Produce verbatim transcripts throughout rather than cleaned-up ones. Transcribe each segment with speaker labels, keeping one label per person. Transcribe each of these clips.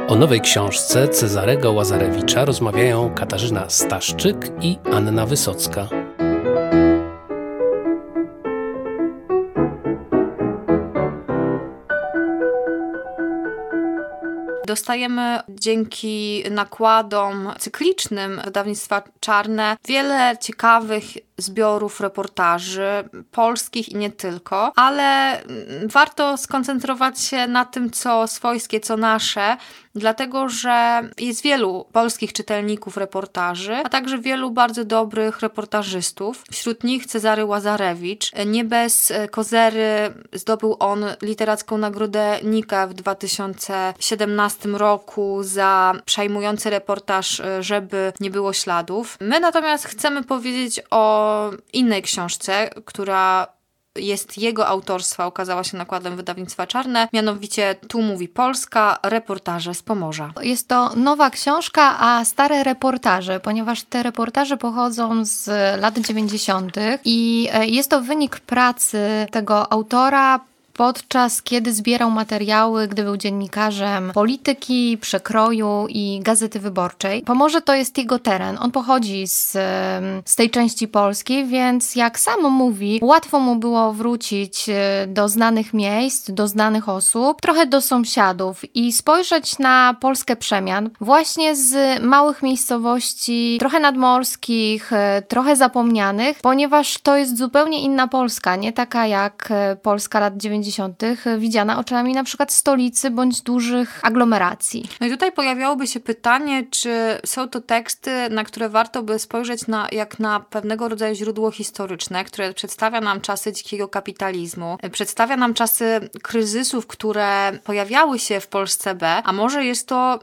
Speaker 1: O nowej książce Cezarego Łazarewicza rozmawiają Katarzyna Staszczyk i Anna Wysocka.
Speaker 2: Dostajemy dzięki nakładom cyklicznym wydawnictwa Czarne wiele ciekawych zbiorów reportaży, polskich i nie tylko, ale warto skoncentrować się na tym, co swojskie, co nasze, dlatego że jest wielu polskich czytelników reportaży, a także wielu bardzo dobrych reportażystów. Wśród nich Cezary Łazarewicz. Nie bez kozery zdobył on literacką nagrodę Nika w dwa tysiące siedemnastym roku za przejmujący reportaż Żeby nie było śladów. My natomiast chcemy powiedzieć o innej książce, która jest jego autorstwa, ukazała się nakładem wydawnictwa Czarne, mianowicie Tu mówi Polska, reportaże z Pomorza.
Speaker 3: Jest to nowa książka, a stare reportaże, ponieważ te reportaże pochodzą z lat dziewięćdziesiątych i jest to wynik pracy tego autora, podczas kiedy zbierał materiały, gdy był dziennikarzem Polityki, Przekroju i Gazety Wyborczej. Pomorze to jest jego teren. On pochodzi z, z tej części Polski, więc jak sam mówi, łatwo mu było wrócić do znanych miejsc, do znanych osób, trochę do sąsiadów i spojrzeć na Polskę przemian właśnie z małych miejscowości, trochę nadmorskich, trochę zapomnianych, ponieważ to jest zupełnie inna Polska, nie taka jak Polska lat dziewięćdziesiątych, widziana oczami na przykład stolicy bądź dużych aglomeracji.
Speaker 2: No i tutaj pojawiałoby się pytanie, czy są to teksty, na które warto by spojrzeć na, jak na pewnego rodzaju źródło historyczne, które przedstawia nam czasy dzikiego kapitalizmu, przedstawia nam czasy kryzysów, które pojawiały się w Polsce B, a może jest to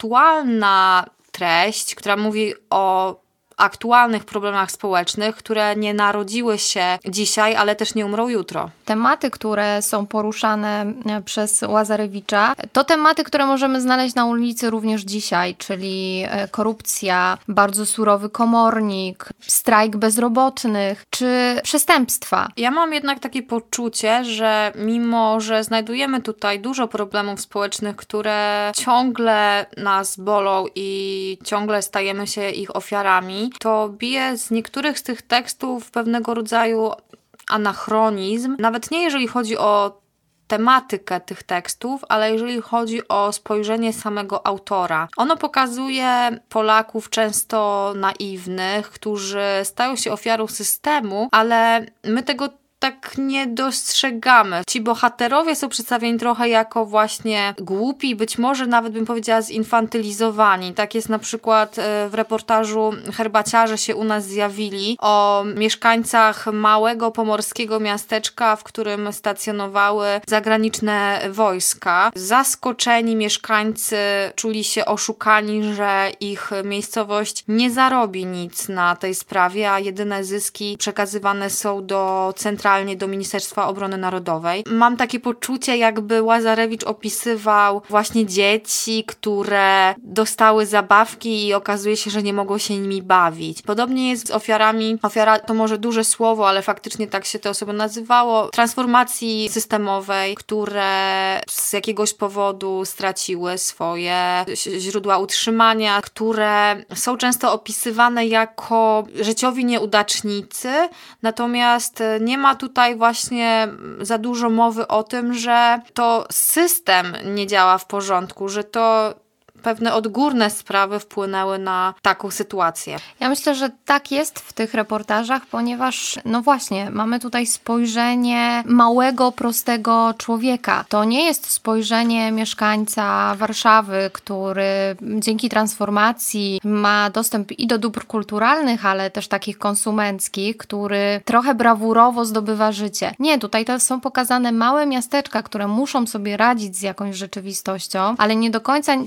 Speaker 2: aktualna treść, która mówi o aktualnych problemach społecznych, które nie narodziły się dzisiaj, ale też nie umrą jutro.
Speaker 3: Tematy, które są poruszane przez Łazarewicza, to tematy, które możemy znaleźć na ulicy również dzisiaj, czyli korupcja, bardzo surowy komornik, strajk bezrobotnych, czy przestępstwa.
Speaker 2: Ja mam jednak takie poczucie, że mimo, że znajdujemy tutaj dużo problemów społecznych, które ciągle nas bolą i ciągle stajemy się ich ofiarami, to bije z niektórych z tych tekstów pewnego rodzaju anachronizm. Nawet nie jeżeli chodzi o tematykę tych tekstów, ale jeżeli chodzi o spojrzenie samego autora. Ono pokazuje Polaków często naiwnych, którzy stają się ofiarą systemu, ale my tego tak nie dostrzegamy. Ci bohaterowie są przedstawieni trochę jako właśnie głupi, być może nawet bym powiedziała zinfantylizowani. Tak jest na przykład w reportażu Herbaciarze się u nas zjawili o mieszkańcach małego pomorskiego miasteczka, w którym stacjonowały zagraniczne wojska. Zaskoczeni mieszkańcy czuli się oszukani, że ich miejscowość nie zarobi nic na tej sprawie, a jedyne zyski przekazywane są do centralnej do Ministerstwa Obrony Narodowej. Mam takie poczucie, jakby Łazarewicz opisywał właśnie dzieci, które dostały zabawki i okazuje się, że nie mogą się nimi bawić. Podobnie jest z ofiarami, ofiara to może duże słowo, ale faktycznie tak się te osoby nazywało, transformacji systemowej, które z jakiegoś powodu straciły swoje źródła utrzymania, które są często opisywane jako życiowi nieudacznicy, natomiast nie ma tutaj właśnie za dużo mowy o tym, że to system nie działa w porządku, że to pewne odgórne sprawy wpłynęły na taką sytuację.
Speaker 3: Ja myślę, że tak jest w tych reportażach, ponieważ no właśnie, mamy tutaj spojrzenie małego, prostego człowieka. To nie jest spojrzenie mieszkańca Warszawy, który dzięki transformacji ma dostęp i do dóbr kulturalnych, ale też takich konsumenckich, który trochę brawurowo zdobywa życie. Nie, tutaj to są pokazane małe miasteczka, które muszą sobie radzić z jakąś rzeczywistością, ale nie do końca są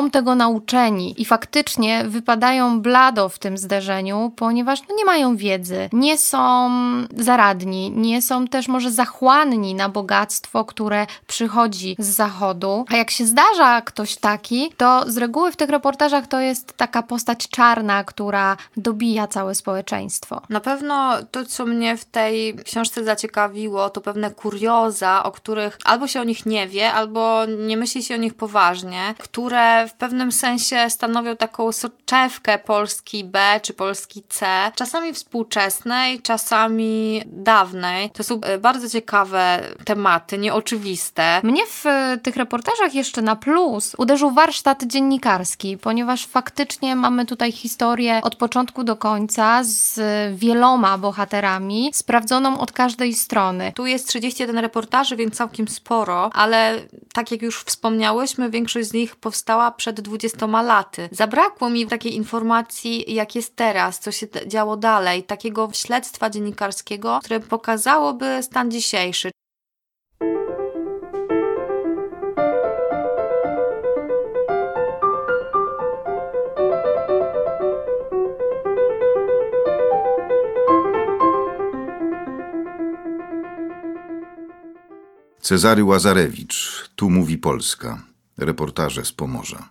Speaker 3: są tego nauczeni i faktycznie wypadają blado w tym zderzeniu, ponieważ no, nie mają wiedzy, nie są zaradni, nie są też może zachłanni na bogactwo, które przychodzi z zachodu. A jak się zdarza ktoś taki, to z reguły w tych reportażach to jest taka postać czarna, która dobija całe społeczeństwo.
Speaker 2: Na pewno to, co mnie w tej książce zaciekawiło, to pewne kurioza, o których albo się o nich nie wie, albo nie myśli się o nich poważnie, które w pewnym sensie stanowią taką soczewkę Polski B czy Polski C, czasami współczesnej, czasami dawnej. To są bardzo ciekawe tematy, nieoczywiste.
Speaker 3: Mnie w tych reportażach jeszcze na plus uderzył warsztat dziennikarski, ponieważ faktycznie mamy tutaj historię od początku do końca z wieloma bohaterami, sprawdzoną od każdej strony.
Speaker 2: Tu jest trzydzieści jeden reportaży, więc całkiem sporo, ale tak jak już wspomniałyśmy, większość z nich powstała przed dwudziestoma laty. Zabrakło mi takiej informacji, jak jest teraz, co się działo dalej, takiego śledztwa dziennikarskiego, które pokazałoby stan dzisiejszy.
Speaker 4: Cezary Łazarewicz, Tu mówi Polska. Reportaże z Pomorza.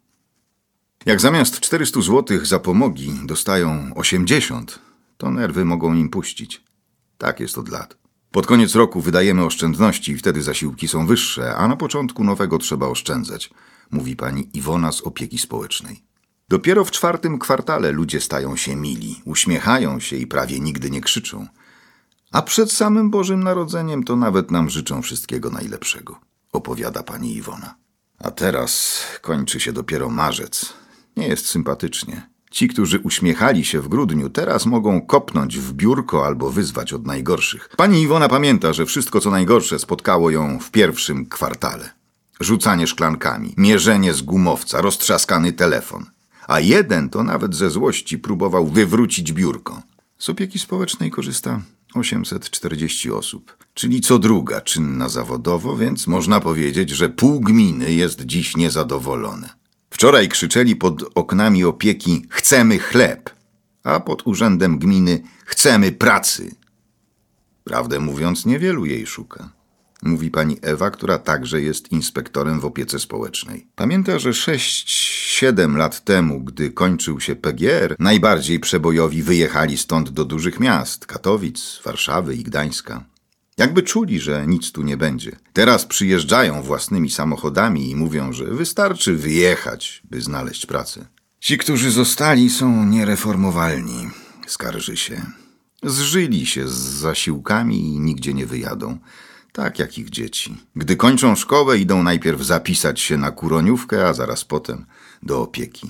Speaker 4: Jak zamiast czterysta złotych za pomogi dostają osiemdziesiąt, to nerwy mogą im puścić. Tak jest od lat. Pod koniec roku wydajemy oszczędności i wtedy zasiłki są wyższe, a na początku nowego trzeba oszczędzać, mówi pani Iwona z opieki społecznej. Dopiero w czwartym kwartale ludzie stają się mili, uśmiechają się i prawie nigdy nie krzyczą. A przed samym Bożym Narodzeniem to nawet nam życzą wszystkiego najlepszego, opowiada pani Iwona. A teraz kończy się dopiero marzec. Nie jest sympatycznie. Ci, którzy uśmiechali się w grudniu, teraz mogą kopnąć w biurko albo wyzwać od najgorszych. Pani Iwona pamięta, że wszystko co najgorsze spotkało ją w pierwszym kwartale. Rzucanie szklankami, mierzenie z gumowca, roztrzaskany telefon. A jeden to nawet ze złości próbował wywrócić biurko. Z opieki społecznej korzysta osiemset czterdzieści osób, czyli co druga czynna zawodowo, więc można powiedzieć, że pół gminy jest dziś niezadowolone. Wczoraj krzyczeli pod oknami opieki chcemy chleb, a pod urzędem gminy chcemy pracy. Prawdę mówiąc, niewielu jej szuka. Mówi pani Ewa, która także jest inspektorem w opiece społecznej. Pamięta, że sześć siedem lat temu, gdy kończył się P G R, najbardziej przebojowi wyjechali stąd do dużych miast, Katowic, Warszawy i Gdańska. Jakby czuli, że nic tu nie będzie. Teraz przyjeżdżają własnymi samochodami i mówią, że wystarczy wyjechać, by znaleźć pracę. Ci, którzy zostali, są niereformowalni, skarży się. Zżyli się z zasiłkami i nigdzie nie wyjadą. Tak jak ich dzieci. Gdy kończą szkołę, idą najpierw zapisać się na kuroniówkę, a zaraz potem do opieki.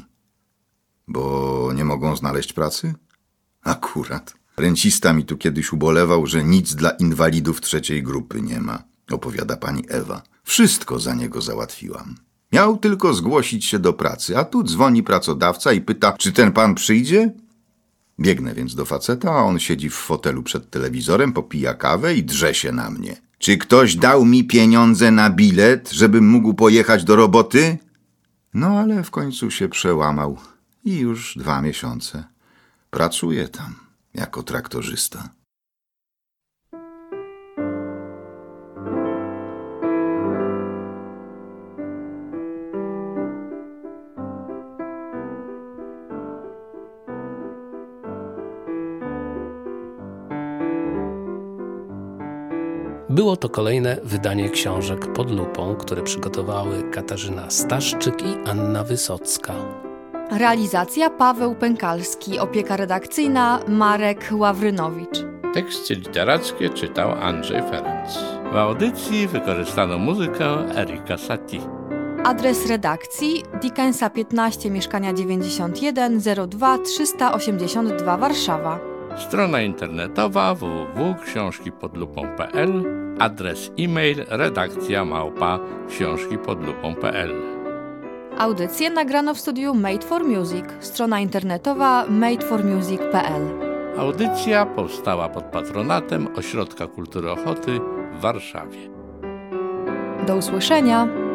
Speaker 4: Bo nie mogą znaleźć pracy? Akurat. Rencista mi tu kiedyś ubolewał, że nic dla inwalidów trzeciej grupy nie ma, opowiada pani Ewa. Wszystko za niego załatwiłam. Miał tylko zgłosić się do pracy, a tu dzwoni pracodawca i pyta, czy ten pan przyjdzie? Biegnę więc do faceta, a on siedzi w fotelu przed telewizorem, popija kawę i drze się na mnie. Czy ktoś dał mi pieniądze na bilet, żebym mógł pojechać do roboty? No ale w końcu się przełamał i już dwa miesiące pracuje tam jako traktorzysta.
Speaker 1: Było to kolejne wydanie książek Pod lupą, które przygotowały Katarzyna Staszczyk i Anna Wysocka.
Speaker 5: Realizacja Paweł Pękalski, opieka redakcyjna Marek Ławrynowicz.
Speaker 6: Teksty literackie czytał Andrzej Ferenc. W audycji wykorzystano muzykę Erika Satie.
Speaker 5: Adres redakcji Dickensa piętnaście, mieszkania dziewięćdziesiąt jeden, zero dwa, trzysta osiemdziesiąt dwa Warszawa.
Speaker 6: Strona internetowa w w w kropka książki pod lupą kropka p l. Adres e-mail redakcja małpa książki pod lupą kropka p l.
Speaker 5: Audycję nagrano w studiu Made for Music. Strona internetowa made for music kropka p l.
Speaker 6: Audycja powstała pod patronatem Ośrodka Kultury Ochoty w Warszawie.
Speaker 5: Do usłyszenia!